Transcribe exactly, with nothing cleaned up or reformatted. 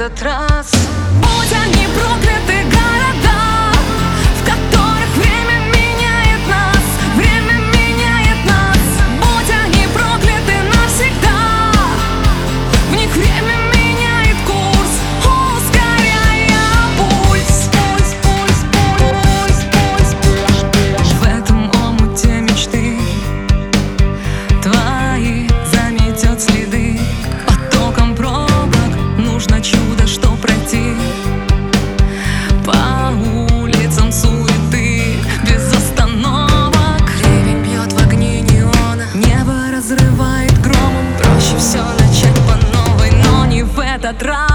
этот раз. Будь они прокляты города, в которых время меняет нас, время меняет нас. Будь они прокляты навсегда, в них время меняет курс, ускоряя пульс, пульс, пульс, пульс, пульс, пульс. В этом омуте мечты твои заметет следы. Потоком пробок нужно чудо, что пройти по улицам суеты без остановок. Ливень бьет в огни неона, небо разрывает громом. Проще все начать по новой, но не в этот раз.